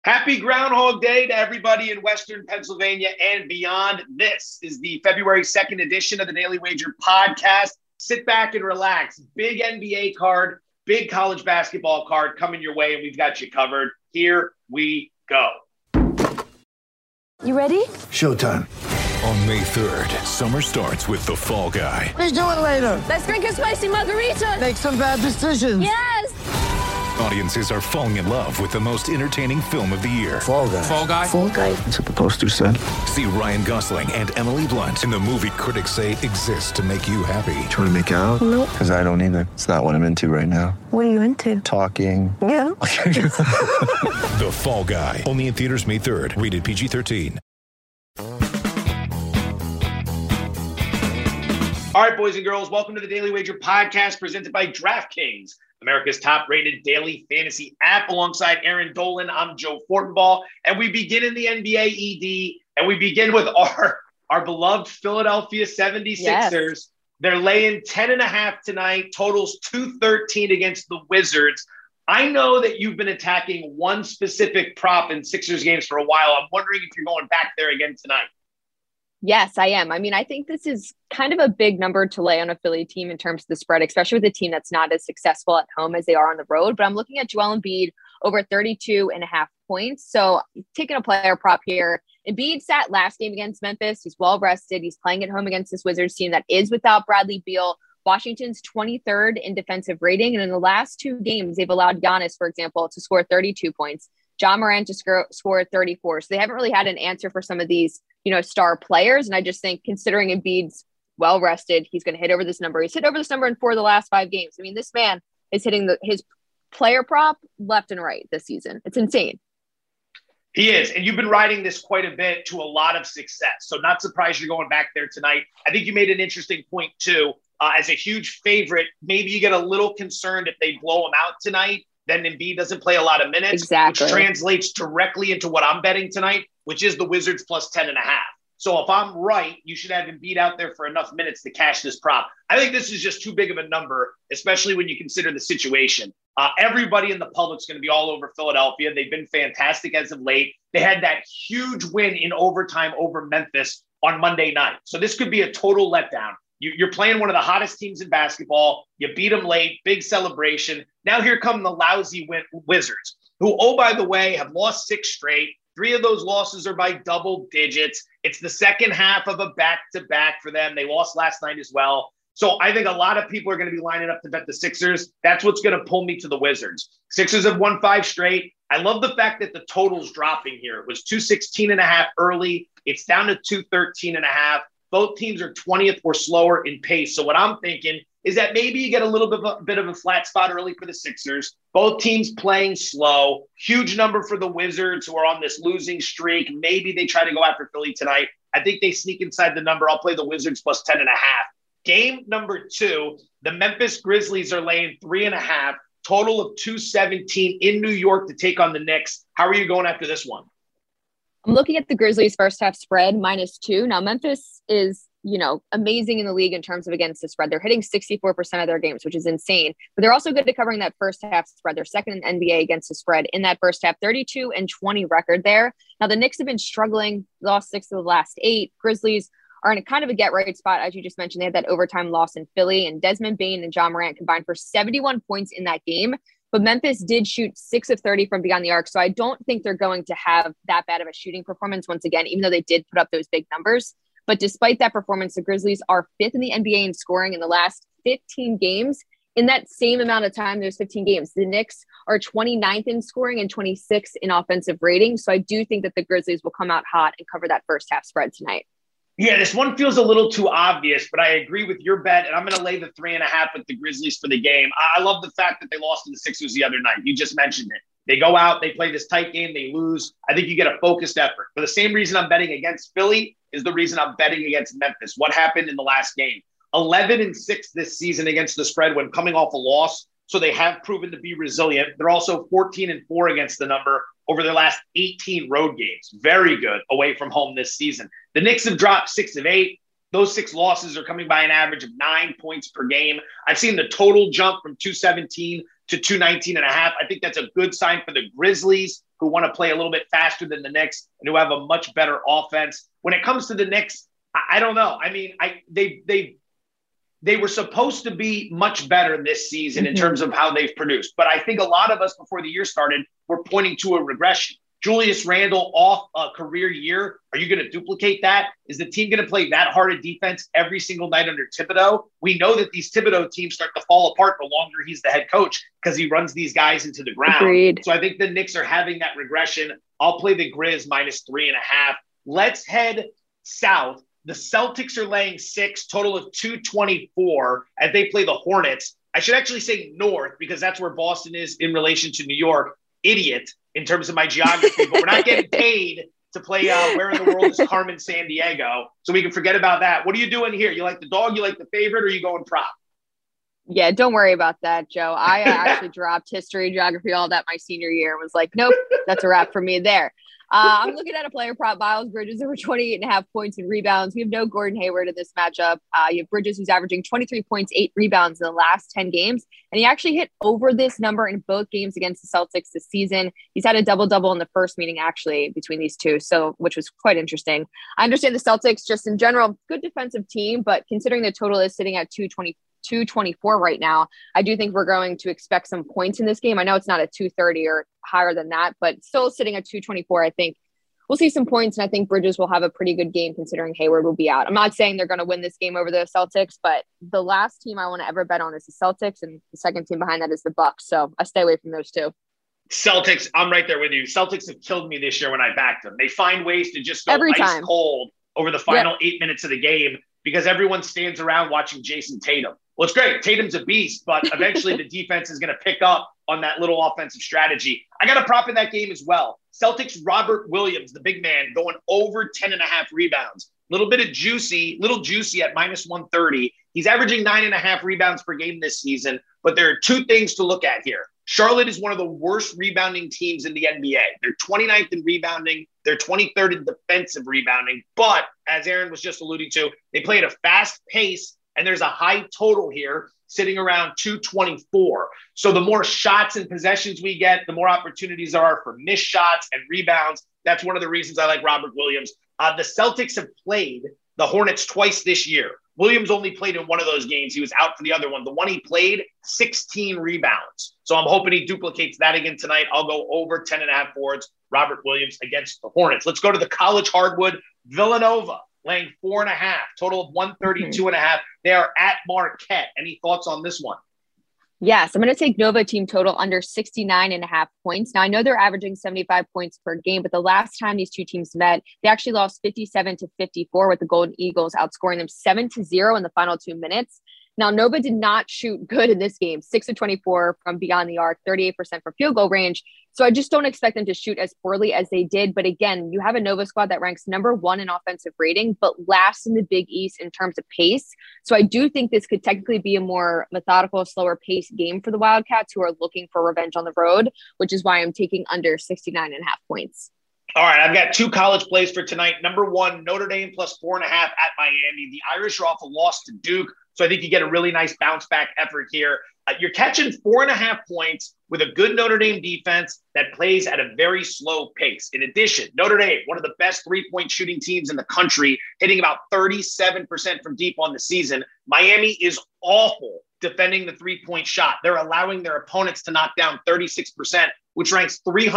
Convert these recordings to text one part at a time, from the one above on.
Happy Groundhog Day to everybody in Western Pennsylvania and beyond. This is the February 2nd edition of the Daily Wager podcast. Sit back and relax. Big NBA card, big college basketball card coming your way, and we've got you covered. Here we go. You ready? Showtime. On May 3rd, summer starts with The Fall Guy. Let's do it later. Let's drink a spicy margarita. Make some bad decisions. Yes! Audiences are falling in love with the most entertaining film of the year. Fall Guy. Fall Guy? Fall guy. That's what the poster said. See Ryan Gosling and Emily Blunt in the movie critics say exists to make you happy. Trying to make it out? Nope. Because I don't either. It's not what I'm into right now. What are you into? Talking. Yeah. The Fall Guy. Only in theaters May 3rd. Rated PG-13. All right, boys and girls, welcome to the Daily Wager podcast presented by DraftKings, America's top-rated daily fantasy app. Alongside Aaron Dolan, I'm Joe Fortenbaugh, and we begin in the NBA, ED, and we begin with our beloved Philadelphia 76ers. Yes. They're laying 10.5 tonight, totals 213 against the Wizards. I know that you've been attacking one specific prop in Sixers games for a while. I'm wondering if you're going back there again tonight. Yes, I am. I mean, I think this is kind of a big number to lay on a Philly team in terms of the spread, especially with a team that's not as successful at home as they are on the road. But I'm looking at Joel Embiid over 32.5 points. So taking a player prop here. Embiid sat last game against Memphis. He's well rested. He's playing at home against this Wizards team that is without Bradley Beal. Washington's 23rd in defensive rating. And in the last two games, they've allowed Giannis, for example, to score 32 points. Ja Morant to score 34. So they haven't really had an answer for some of these, star players. And I just think considering Embiid's well rested, he's going to hit over this number. He's hit over this number in 4 of the last 5 games. I mean, this man is hitting his player prop left and right this season. It's insane. He is. And you've been riding this quite a bit to a lot of success. So not surprised you're going back there tonight. I think you made an interesting point too. As a huge favorite, maybe you get a little concerned if they blow him out tonight. Then Embiid doesn't play a lot of minutes, exactly, which translates directly into what I'm betting tonight, which is the Wizards plus 10.5. So if I'm right, you should have Embiid out there for enough minutes to cash this prop. I think this is just too big of a number, especially when you consider the situation. Everybody in the public's going to be all over Philadelphia. They've been fantastic as of late. They had that huge win in overtime over Memphis on Monday night. So this could be a total letdown. You're playing one of the hottest teams in basketball. You beat them late, big celebration. Now here come the lousy Wizards, who, oh, by the way, have lost 6 straight. 3 of those losses are by double digits. It's the second half of a back-to-back for them. They lost last night as well. So I think a lot of people are going to be lining up to bet the Sixers. That's what's going to pull me to the Wizards. Sixers have won 5 straight. I love the fact that the total's dropping here. It was 216.5 early. It's down to 213.5. Both teams are 20th or slower in pace. So what I'm thinking is that maybe you get a little bit of a flat spot early for the Sixers. Both teams playing slow. Huge number for the Wizards, who are on this losing streak. Maybe they try to go after Philly tonight. I think they sneak inside the number. I'll play the Wizards plus 10.5. Game number 2, the Memphis Grizzlies are laying 3.5. Total of 217 in New York to take on the Knicks. How are you going after this one? I'm looking at the Grizzlies first half spread -2. Now, Memphis is, amazing in the league in terms of against the spread. They're hitting 64% of their games, which is insane. But they're also good at covering that first half spread. They're second in NBA against the spread in that first half, 32-20 record there. Now, the Knicks have been struggling, lost 6 of the last 8. Grizzlies are in a kind of a get-right spot. As you just mentioned, they had that overtime loss in Philly, and Desmond Bane and Ja Morant combined for 71 points in that game. But Memphis did shoot 6 of 30 from beyond the arc. So I don't think they're going to have that bad of a shooting performance once again, even though they did put up those big numbers. But despite that performance, the Grizzlies are 5th in the NBA in scoring in the last 15 games. In that same amount of time, there's 15 games. The Knicks are 29th in scoring and 26th in offensive rating. So I do think that the Grizzlies will come out hot and cover that first half spread tonight. Yeah, this one feels a little too obvious, but I agree with your bet, and I'm going to lay the 3.5 with the Grizzlies for the game. I love the fact that they lost to the Sixers the other night. You just mentioned it. They go out, they play this tight game, they lose. I think you get a focused effort. For the same reason I'm betting against Philly is the reason I'm betting against Memphis. What happened in the last game? 11-6 this season against the spread when coming off a loss. So they have proven to be resilient. They're also 14-4 against the number over their last 18 road games. Very good away from home this season. The Knicks have dropped 6 of 8. Those 6 losses are coming by an average of 9 points per game. I've seen the total jump from 217 to 219.5. I think that's a good sign for the Grizzlies, who want to play a little bit faster than the Knicks and who have a much better offense. When it comes to the Knicks, I don't know. I mean, they were supposed to be much better this season in terms of how they've produced. But I think a lot of us before the year started were pointing to a regression. Julius Randle off a career year. Are you going to duplicate that? Is the team going to play that hard a defense every single night under Thibodeau? We know that these Thibodeau teams start to fall apart the longer he's the head coach because he runs these guys into the ground. Agreed. So I think the Knicks are having that regression. I'll play the Grizz -3.5. Let's head south. The Celtics are laying 6, total of 224 as they play the Hornets. I should actually say north because that's where Boston is in relation to New York. Idiot in terms of my geography, but we're not getting paid to play Where in the World is Carmen Sandiego, so we can forget about that. What are you doing here? You like the dog? You like the favorite? Or are you going prop? Yeah, don't worry about that, Joe. I actually dropped history, geography, all that my senior year. Was like, nope, that's a wrap for me there. I'm looking at a player prop, Miles Bridges, over 28.5 points and rebounds. We have no Gordon Hayward in this matchup. You have Bridges, who's averaging 23 points, 8 rebounds in the last 10 games. And he actually hit over this number in both games against the Celtics this season. He's had a double-double in the first meeting, actually, between these two, so which was quite interesting. I understand the Celtics, just in general, good defensive team, but considering the total is sitting at 224 right now, I do think we're going to expect some points in this game. I know it's not at 230 or higher than that, but still sitting at 224, I think we'll see some points, and I think Bridges will have a pretty good game considering Hayward will be out. I'm not saying they're going to win this game over the Celtics, but the last team I want to ever bet on is the Celtics, and the second team behind that is the Bucks. So I stay away from those two. Celtics, I'm right there with you. Celtics have killed me this year when I backed them. They find ways to just go Every ice time. cold over the final 8 minutes of the game because everyone stands around watching Jason Tatum. Well, it's great. Tatum's a beast, but eventually the defense is going to pick up on that little offensive strategy. I got a prop in that game as well. Celtics, Robert Williams, the big man, going over 10.5 rebounds. Little juicy at -130. He's averaging 9.5 rebounds per game this season, but there are two things to look at here. Charlotte is one of the worst rebounding teams in the NBA. They're 29th in rebounding. They're 23rd in defensive rebounding. But as Aaron was just alluding to, they play at a fast pace, and there's a high total here sitting around 224. So the more shots and possessions we get, the more opportunities there are for missed shots and rebounds. That's one of the reasons I like Robert Williams. The Celtics have played the Hornets twice this year. Williams only played in one of those games. He was out for the other one. The one he played, 16 rebounds. So I'm hoping he duplicates that again tonight. I'll go over 10.5 boards. Robert Williams against the Hornets. Let's go to the college hardwood. Villanova laying 4.5, total of 132.5. They are at Marquette. Any thoughts on this one? Yes, I'm going to take Nova team total under 69.5 points. Now, I know they're averaging 75 points per game, but the last time these two teams met, they actually lost 57-54 with the Golden Eagles outscoring them 7-0 in the final 2 minutes. Now, Nova did not shoot good in this game, 6-24 from beyond the arc, 38% from field goal range. So I just don't expect them to shoot as poorly as they did. But again, you have a Nova squad that ranks number 1 in offensive rating, but last in the Big East in terms of pace. So I do think this could technically be a more methodical, slower pace game for the Wildcats, who are looking for revenge on the road, which is why I'm taking under 69.5 points. All right, I've got 2 college plays for tonight. Number 1, Notre Dame plus 4.5 at Miami. The Irish are off a loss to Duke, so I think you get a really nice bounce back effort here. You're catching 4.5 points with a good Notre Dame defense that plays at a very slow pace. In addition, Notre Dame, one of the best 3-point shooting teams in the country, hitting about 37% from deep on the season. Miami is awful defending the 3-point shot. They're allowing their opponents to knock down 36%, which ranks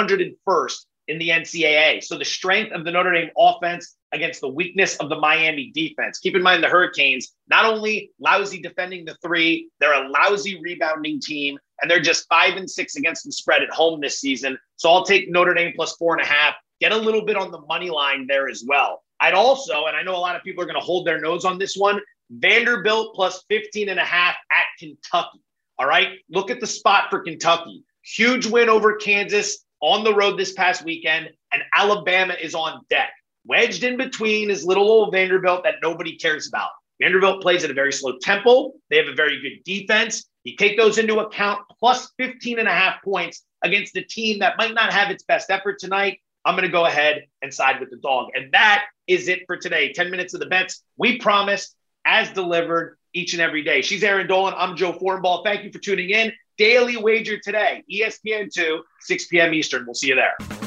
301st in the NCAA. So the strength of the Notre Dame offense against the weakness of the Miami defense. Keep in mind the Hurricanes, not only lousy defending the 3, they're a lousy rebounding team, and they're just 5-6 against the spread at home this season. So I'll take Notre Dame plus 4.5, get a little bit on the money line there as well. I'd also, and I know a lot of people are going to hold their nose on this one, Vanderbilt plus 15.5 at Kentucky. All right, look at the spot for Kentucky. Huge win over Kansas on the road this past weekend, and Alabama is on deck. Wedged in between is little old Vanderbilt that nobody cares about. Vanderbilt plays at a very slow tempo. They have a very good defense. You take those into account, plus 15.5 points against a team that might not have its best effort tonight. I'm going to go ahead and side with the dog. And that is it for today. 10 minutes of the bets. We promised, as delivered each and every day. She's Aaron Dolan. I'm Joe Fortenbaugh. Thank you for tuning in. Daily Wager today, ESPN2, 6 p.m. Eastern. We'll see you there.